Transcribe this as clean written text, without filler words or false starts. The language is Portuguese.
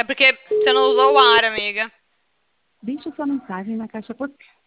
É porque você não usou o ar, amiga. Deixe sua mensagem na caixa postal.